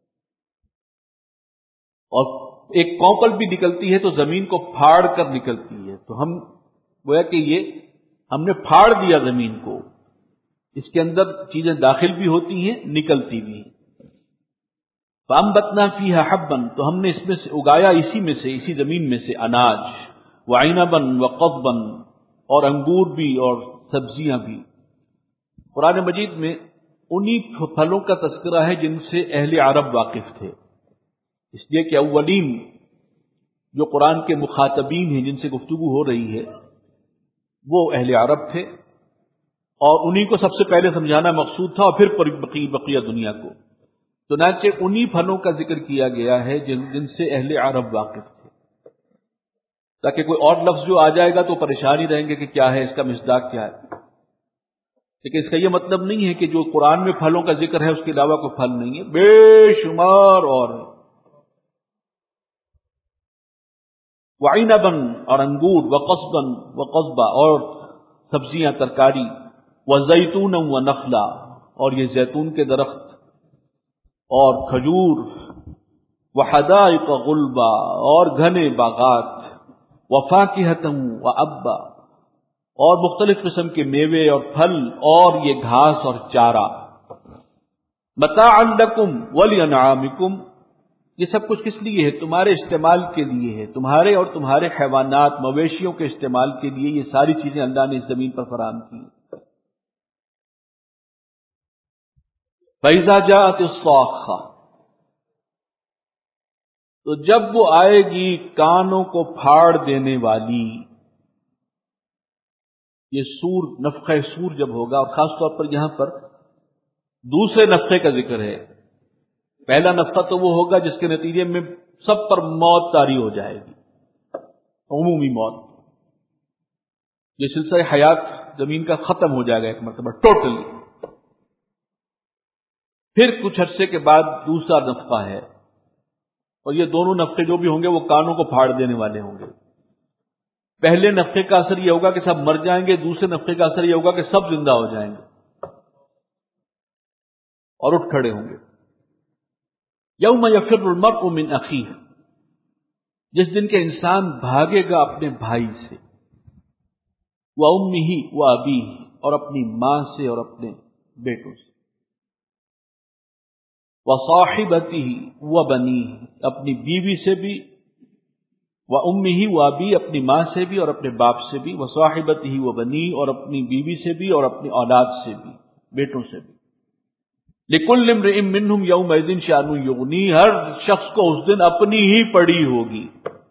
[SPEAKER 2] اور ایک کونپل بھی نکلتی ہے تو زمین کو پھاڑ کر نکلتی ہے. تو ہم گویا کہ یہ ہم نے پھاڑ دیا زمین کو، اس کے اندر چیزیں داخل بھی ہوتی ہیں، نکلتی بھی ہیں. فَأَنبَتْنَا فِيهَا حَبًّا، تو ہم نے اس میں سے اگایا، اسی میں سے، اسی زمین میں سے اناج. وَعِنَبًا وَقَضْبًا، اور انگور بھی اور سبزیاں بھی. قرآن مجید میں انہی پھلوں کا تذکرہ ہے جن سے اہل عرب واقف تھے، اس لیے کہ اولین جو قرآن کے مخاطبین ہیں جن سے گفتگو ہو رہی ہے وہ اہل عرب تھے، اور انہی کو سب سے پہلے سمجھانا مقصود تھا، اور پھر بقیہ دنیا کو. چنانچہ انہی پھلوں کا ذکر کیا گیا ہے جن سے اہل عرب واقف تھے، تاکہ کوئی اور لفظ جو آ جائے گا تو پریشان ہی رہیں گے کہ کیا ہے، اس کا مصداق کیا ہے. لیکن اس کا یہ مطلب نہیں ہے کہ جو قرآن میں پھلوں کا ذکر ہے اس کے علاوہ کوئی پھل نہیں ہے، بے شمار. اور وعنبا، اور انگور، وقصبا وقصبا، اور سبزیاں، ترکاری. وزیتونا ونخلا، اور یہ زیتون کے درخت اور کھجور. وحدائق غلبا، اور گھنے باغات. وفاکہۃ وابا، اور مختلف قسم کے میوے اور پھل، اور یہ گھاس اور چارہ. متاعا لکم ولانعامکم، یہ سب کچھ کس لیے ہے؟ تمہارے استعمال کے لیے ہے، تمہارے اور تمہارے حیوانات، مویشیوں کے استعمال کے لیے یہ ساری چیزیں اللہ نے اس زمین پر فراہم کی. فَإِذَا جَاءَتِ الصَّاخَّةُ، تو جب وہ آئے گی کانوں کو پھاڑ دینے والی. یہ سور، نفخہ سور جب ہوگا، اور خاص طور پر یہاں پر دوسرے نفخے کا ذکر ہے. پہلا نفخہ تو وہ ہوگا جس کے نتیجے میں سب پر موت طاری ہو جائے گی، عمومی موت. یہ سلسلہ حیات زمین کا ختم ہو جائے گا ایک مرتبہ ٹوٹلی. پھر کچھ عرصے کے بعد دوسرا نفخہ ہے، اور یہ دونوں نفخے جو بھی ہوں گے وہ کانوں کو پھاڑ دینے والے ہوں گے. پہلے نفخے کا اثر یہ ہوگا کہ سب مر جائیں گے، دوسرے نفخے کا اثر یہ ہوگا کہ سب زندہ ہو جائیں گے اور اٹھ کھڑے ہوں گے. یوم یفر المرء من اخیہ، جس دن کے انسان بھاگے گا اپنے بھائی سے، وامہ وابیہ، اور اپنی ماں سے اور اپنے بیٹوں سے، وصاحبتہ وبنیہ، اپنی بیوی سے بھی، وامہ وابیہ، اپنی ماں سے بھی اور اپنے باپ سے بھی، وصاحبتہ وبنیہ، اور اپنی بیوی سے بھی اور اپنی اولاد سے بھی، بیٹوں سے بھی۔ لکل امرئ منہم یومئذ شأن یغنیہ، ہر شخص کو اس دن اپنی ہی پڑی ہوگی۔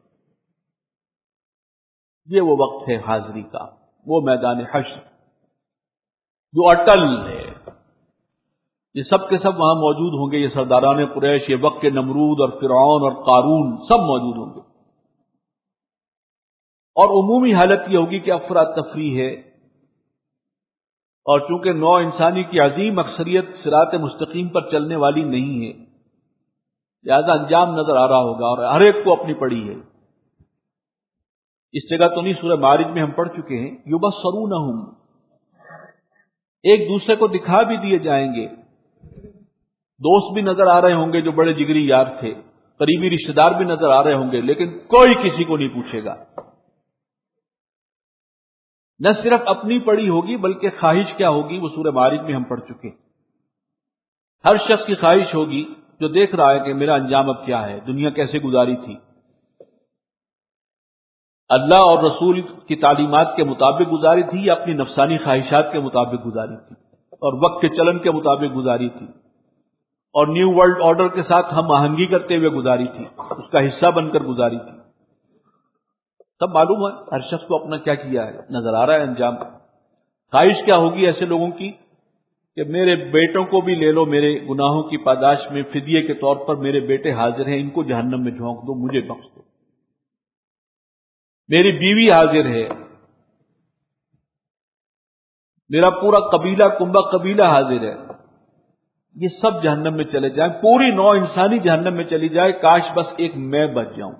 [SPEAKER 2] یہ وہ وقت ہے حاضری کا، وہ میدان حشر جو اٹل ہے، یہ سب کے سب وہاں موجود ہوں گے، یہ سرداران قریش، یہ وقت کے نمرود اور فرعون اور قارون سب موجود ہوں گے، اور عمومی حالت یہ ہوگی کہ افراتفری ہے، اور چونکہ نوع انسانی کی عظیم اکثریت صراط مستقیم پر چلنے والی نہیں ہے، لہذا انجام نظر آ رہا ہوگا اور ہر ایک کو اپنی پڑی ہے۔ اس جگہ تو نہیں، سورہ معارج میں ہم پڑھ چکے ہیں، یبصرونہم، ایک دوسرے کو دکھا بھی دیے جائیں گے، دوست بھی نظر آ رہے ہوں گے جو بڑے جگری یار تھے، قریبی رشتہ دار بھی نظر آ رہے ہوں گے، لیکن کوئی کسی کو نہیں پوچھے گا۔ نہ صرف اپنی پڑی ہوگی بلکہ خواہش کیا ہوگی، وہ سورہ معارج میں ہم پڑھ چکے۔ ہر شخص کی خواہش ہوگی جو دیکھ رہا ہے کہ میرا انجام اب کیا ہے، دنیا کیسے گزاری تھی، اللہ اور رسول کی تعلیمات کے مطابق گزاری تھی یا اپنی نفسانی خواہشات کے مطابق گزاری تھی، اور وقت کے چلن کے مطابق گزاری تھی، اور نیو ورلڈ آرڈر کے ساتھ ہم آہنگی کرتے ہوئے گزاری تھی، اس کا حصہ بن کر گزاری تھی۔ سب معلوم ہے، ہر شخص کو اپنا کیا کیا ہے، نظر آ رہا ہے انجام۔ خواہش کیا ہوگی ایسے لوگوں کی کہ میرے بیٹوں کو بھی لے لو، میرے گناہوں کی پاداش میں فدیے کے طور پر میرے بیٹے حاضر ہیں، ان کو جہنم میں جھونک دو، مجھے بخش دو۔ میری بیوی حاضر ہے، میرا پورا قبیلہ کنبہ قبیلہ حاضر ہے، یہ سب جہنم میں چلے جائیں، پوری نوع انسانی جہنم میں چلی جائے، کاش بس ایک میں بچ جاؤں۔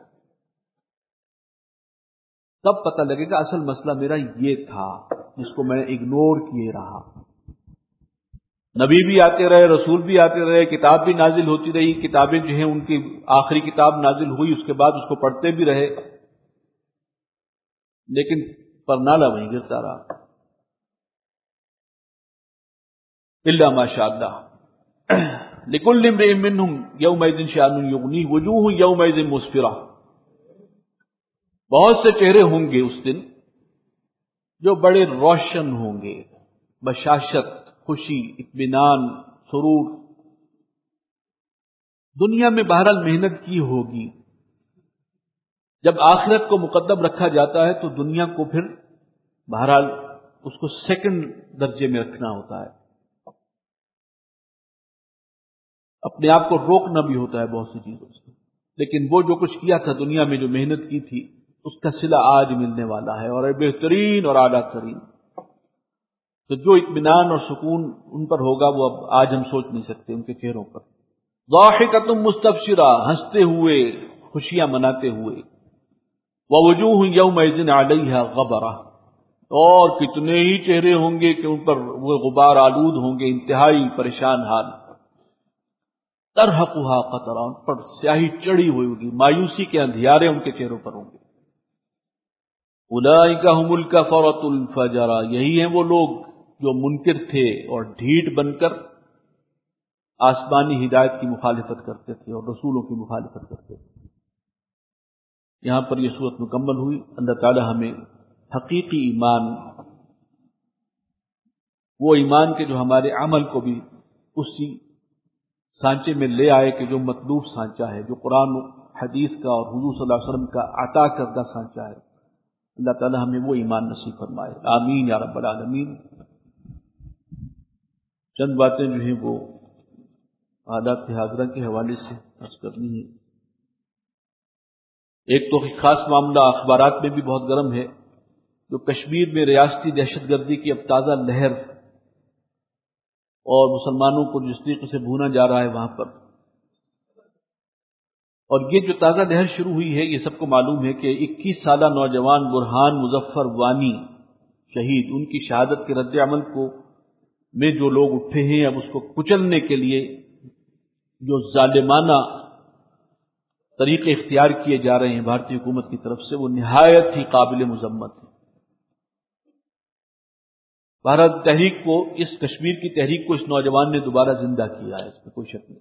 [SPEAKER 2] تب پتہ لگے گا اصل مسئلہ میرا یہ تھا جس کو میں اگنور کیے رہا۔ نبی بھی آتے رہے، رسول بھی آتے رہے، کتاب بھی نازل ہوتی رہی، کتابیں جو ہیں ان کی آخری کتاب نازل ہوئی، اس کے بعد اس کو پڑھتے بھی رہے، لیکن پرنالہ وہیں گرتا رہا، الا ماشاء اللہ۔ لکل امرئ منہم یومئذ شأن یغنیہ وجوہ یومئذ مسفرہ، بہت سے چہرے ہوں گے اس دن جو بڑے روشن ہوں گے، بشاشت، خوشی، اطمینان، سرور۔ دنیا میں بہرحال محنت کی ہوگی، جب آخرت کو مقدم رکھا جاتا ہے تو دنیا کو پھر بہرحال اس کو سیکنڈ درجے میں رکھنا ہوتا ہے، اپنے آپ کو روکنا بھی ہوتا ہے بہت سی چیزوں سے، لیکن وہ جو کچھ کیا تھا دنیا میں، جو محنت کی تھی، اس کا صلہ آج ملنے والا ہے، اور بہترین اور اعلیٰ ترین۔ تو جو اطمینان اور سکون ان پر ہوگا وہ اب آج ہم سوچ نہیں سکتے ان کے چہروں پر۔ ضاحکۃ مستبشرہ، ہنستے ہوئے، خوشیاں مناتے ہوئے۔ ووجوہ یومئذ علیہا غبرہ، اور کتنے ہی چہرے ہوں گے کہ ان پر وہ غبار آلود ہوں گے، انتہائی پریشان حال۔ ترہقھا قترہ، ان پر سیاہی چڑھی ہوئی ہوگی، مایوسی کے اندھیارے ان کے چہروں پر ہوں گے۔ اولئک ھم الکفرۃ الفجرہ، یہی ہیں وہ لوگ جو منکر تھے اور ڈھیٹ بن کر آسمانی ہدایت کی مخالفت کرتے تھے اور رسولوں کی مخالفت کرتے تھے۔ یہاں پر یہ صورت مکمل ہوئی۔ اللہ تعالی ہمیں حقیقی ایمان، وہ ایمان کے جو ہمارے عمل کو بھی اسی سانچے میں لے آئے کہ جو مطلوب سانچہ ہے، جو قرآن و حدیث کا اور حضور صلی اللہ علیہ وسلم کا عطا کردہ سانچہ ہے۔ اللہ تعالی ہمیں وہ ایمان نصیب فرمائے، آمین یا رب العالمین۔ چند باتیں جو ہیں وہ عادات حاضرہ کے حوالے سے عرض کرنی ہے۔ ایک تو خاص معاملہ اخبارات میں بھی بہت گرم ہے، جو کشمیر میں ریاستی دہشت گردی کی اب تازہ لہر اور مسلمانوں کو جس طریقے سے بھونا جا رہا ہے وہاں پر، اور یہ جو تازہ لہر شروع ہوئی ہے، یہ سب کو معلوم ہے کہ 21 سالہ نوجوان برہان مظفر وانی شہید، ان کی شہادت کے رد عمل کو میں جو لوگ اٹھے ہیں اب اس کو کچلنے کے لیے جو ظالمانہ طریقے اختیار کیے جا رہے ہیں بھارتی حکومت کی طرف سے، وہ نہایت ہی قابل مذمت ہے۔ بھارت تحریک کو، اس کشمیر کی تحریک کو اس نوجوان نے دوبارہ زندہ کیا ہے، اس میں کوئی شک نہیں۔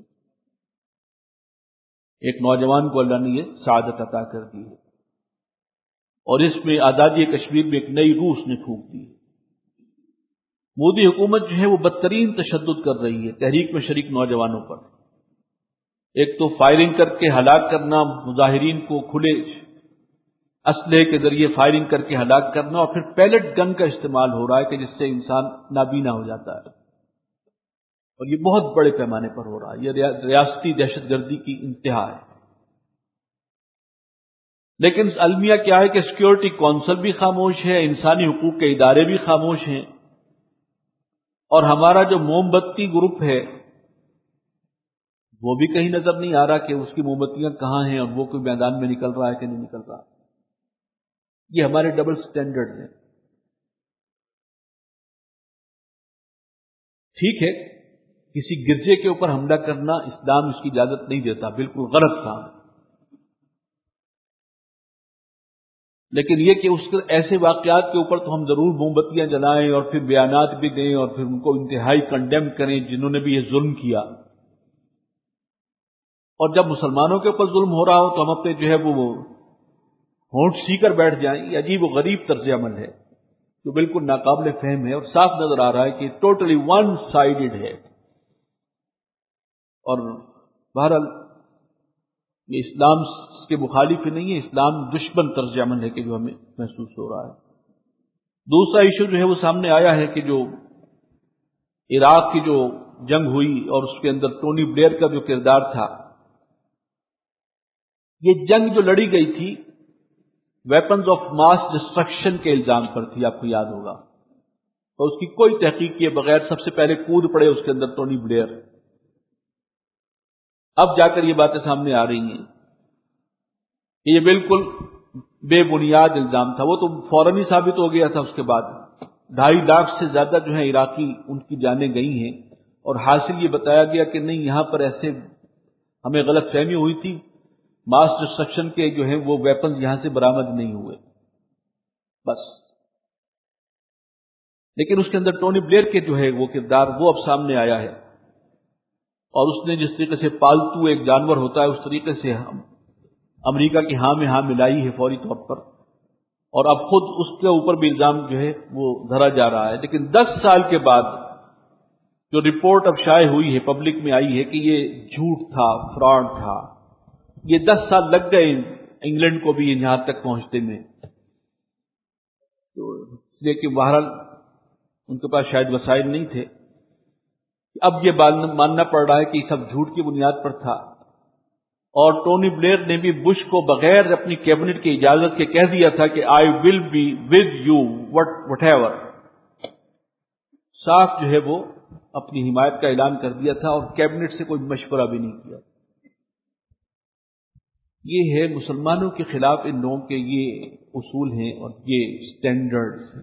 [SPEAKER 2] ایک نوجوان کو اللہ نے یہ سعادت عطا کر دی ہے، اور اس میں آزادی کشمیر میں ایک نئی روح اس نے پھونک دی ہے۔ مودی حکومت جو ہے وہ بدترین تشدد کر رہی ہے تحریک میں شریک نوجوانوں پر۔ ایک تو فائرنگ کر کے ہلاک کرنا، مظاہرین کو کھلے اسلحے کے ذریعے فائرنگ کر کے ہلاک کرنا، اور پھر پیلٹ گن کا استعمال ہو رہا ہے کہ جس سے انسان نابینا ہو جاتا ہے، اور یہ بہت بڑے پیمانے پر ہو رہا ہے۔ یہ ریاستی دہشت گردی کی انتہا ہے۔ لیکن المیہ کیا ہے کہ سیکورٹی کونسل بھی خاموش ہے، انسانی حقوق کے ادارے بھی خاموش ہیں، اور ہمارا جو موم بتی گروپ ہے وہ بھی کہیں نظر نہیں آ رہا کہ اس کی موم بتیاں کہاں ہیں، اور وہ کوئی میدان میں نکل رہا ہے کہ نہیں نکل رہا۔ یہ ہمارے ڈبل سٹینڈرڈ ہیں۔ ٹھیک ہے، کسی گرجے کے اوپر حملہ کرنا اسلام اس کی اجازت نہیں دیتا، بالکل غلط کام ہے، لیکن یہ کہ اس کے ایسے واقعات کے اوپر تو ہم ضرور موم بتیاں جلائیں اور پھر بیانات بھی دیں اور پھر ان کو انتہائی کنڈیم کریں جنہوں نے بھی یہ ظلم کیا۔ اور جب مسلمانوں کے اوپر ظلم ہو رہا ہو تو ہم اپنے جو ہے وہ ہونٹ سی کر بیٹھ جائیں، یہ عجیب و غریب طرز عمل ہے جو بالکل ناقابل فہم ہے، اور صاف نظر آ رہا ہے کہ ٹوٹلی ون سائیڈڈ ہے۔ اور بہرحال یہ اسلام کے مخالف ہی نہیں ہے، اسلام دشمن طرز عمل ہے کہ جو ہمیں محسوس ہو رہا ہے۔ دوسرا ایشو جو ہے وہ سامنے آیا ہے کہ جو عراق کی جو جنگ ہوئی اور اس کے اندر ٹونی بلیئر کا جو کردار تھا، یہ جنگ جو لڑی گئی تھی ویپنز آف ماس ڈسٹرکشن کے الزام پر تھی، آپ کو یاد ہوگا، تو اس کی کوئی تحقیق کیے بغیر سب سے پہلے کود پڑے اس کے اندر ٹونی بلیئر۔ اب جا کر یہ باتیں سامنے آ رہی ہیں کہ یہ بالکل بے بنیاد الزام تھا، وہ تو فوراً ہی ثابت ہو گیا تھا۔ اس کے بعد 2.5 لاکھ سے زیادہ جو ہیں عراقی ان کی جانیں گئی ہیں، اور حاصل یہ بتایا گیا کہ نہیں، یہاں پر ایسے ہمیں غلط فہمی ہوئی تھی، ماس ڈسٹرکشن کے جو ہیں وہ ویپنز یہاں سے برآمد نہیں ہوئے بس۔ لیکن اس کے اندر ٹونی بلیئر کے جو ہے وہ کردار وہ اب سامنے آیا ہے، اور اس نے جس طریقے سے پالتو ایک جانور ہوتا ہے اس طریقے سے امریکہ کی ہاں میں ہاں ملائی ہے فوری طور پر، اور اب خود اس کے اوپر بھی الزام جو ہے وہ دھرا جا رہا ہے۔ لیکن 10 سال کے بعد جو رپورٹ اب شائع ہوئی ہے، پبلک میں آئی ہے کہ یہ جھوٹ تھا، فراڈ تھا۔ یہ 10 سال لگ گئے انگلینڈ کو بھی یہاں تک پہنچتے میں، تو اس لیے کہ بہرحال ان کے پاس شاید وسائل نہیں تھے۔ اب یہ ماننا پڑ رہا ہے کہ یہ سب جھوٹ کی بنیاد پر تھا، اور ٹونی بلیئر نے بھی بش کو بغیر اپنی کیبنٹ کی اجازت کے کہہ دیا تھا کہ I will be with you whatever, صاف جو ہے وہ اپنی حمایت کا اعلان کر دیا تھا، اور کیبنٹ سے کوئی مشورہ بھی نہیں کیا۔ یہ ہے مسلمانوں کے خلاف ان لوگوں کے یہ اصول ہیں اور یہ سٹینڈرڈز ہیں۔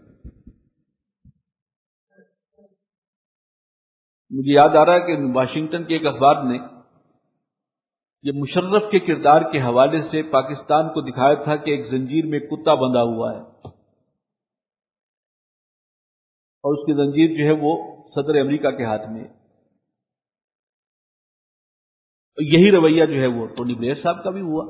[SPEAKER 2] مجھے یاد آ رہا ہے کہ واشنگٹن کے ایک اخبار نے یہ مشرف کے کردار کے حوالے سے پاکستان کو دکھایا تھا کہ ایک زنجیر میں کتا بندھا ہوا ہے، اور اس کی زنجیر جو ہے وہ صدر امریکہ کے ہاتھ میں۔ یہی رویہ جو ہے وہ ٹونی بلیئر صاحب کا بھی ہوا۔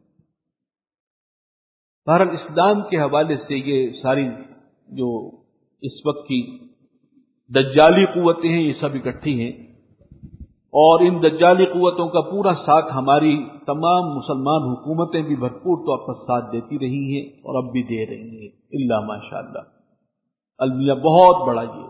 [SPEAKER 2] بہرحال اسلام کے حوالے سے یہ ساری جو اس وقت کی دجالی قوتیں ہیں یہ سب اکٹھی ہیں، اور ان دجالی قوتوں کا پورا ساتھ ہماری تمام مسلمان حکومتیں بھی بھرپور طور پر ساتھ دیتی رہی ہیں اور اب بھی دے رہی ہیں، الا ماشاءاللہ۔ المیہ بہت بڑا یہ۔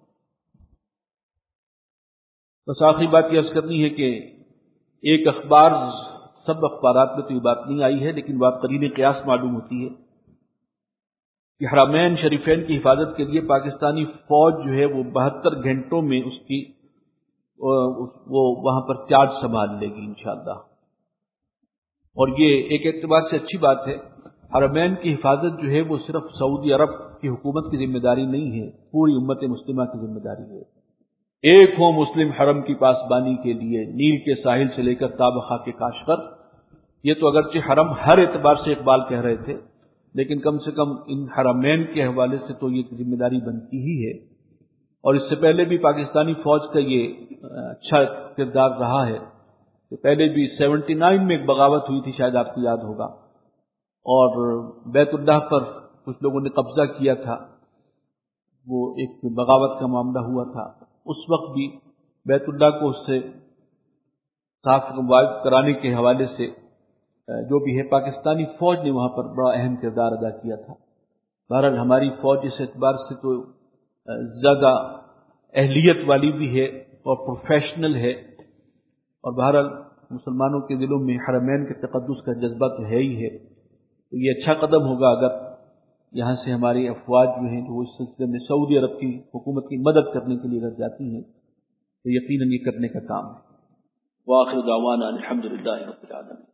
[SPEAKER 2] بس آخری بات یہ عرض کرنی ہے کہ ایک اخبار، سب اخبارات میں تو یہ بات نہیں آئی ہے لیکن بات قرین قیاس معلوم ہوتی ہے کہ حرمین شریفین کی حفاظت کے لیے پاکستانی فوج جو ہے وہ 72 گھنٹوں میں اس کی وہ وہاں پر چارج سنبھال لے گی انشاءاللہ۔ اور یہ ایک اعتبار سے اچھی بات ہے۔ حرمین کی حفاظت جو ہے وہ صرف سعودی عرب کی حکومت کی ذمہ داری نہیں ہے، پوری امت مسلمہ کی ذمہ داری ہے۔ ایک ہو مسلم حرم کی پاسبانی کے لیے، نیل کے ساحل سے لے کر تابخا کے کاشغر۔ یہ تو اگرچہ حرم ہر اعتبار سے اقبال کہہ رہے تھے، لیکن کم سے کم ان حرمین کے حوالے سے تو یہ ذمہ داری بنتی ہی ہے۔ اور اس سے پہلے بھی پاکستانی فوج کا یہ اچھا کردار رہا ہے کہ پہلے بھی 79 میں ایک بغاوت ہوئی تھی، شاید آپ کو یاد ہوگا، اور بیت اللہ پر کچھ لوگوں نے قبضہ کیا تھا، وہ ایک بغاوت کا معاملہ ہوا تھا۔ اس وقت بھی بیت اللہ کو اس سے صاف کرانے کے حوالے سے جو بھی ہے پاکستانی فوج نے وہاں پر بڑا اہم کردار ادا کیا تھا۔ بہرحال ہماری فوج اس اعتبار سے تو زیادہ اہلیت والی بھی ہے اور پروفیشنل ہے، اور بہرحال مسلمانوں کے دلوں میں حرمین کے تقدس کا جذبہ تو ہے ہی ہے۔ تو یہ اچھا قدم ہوگا اگر یہاں سے ہماری افواج جو ہیں جو اس سلسلے میں سعودی عرب کی حکومت کی مدد کرنے کے لیے اگر جاتی ہیں تو یقیناً یہ کرنے کا کام ہے۔ وآخر دعوانا الحمد للہ رب العالمین۔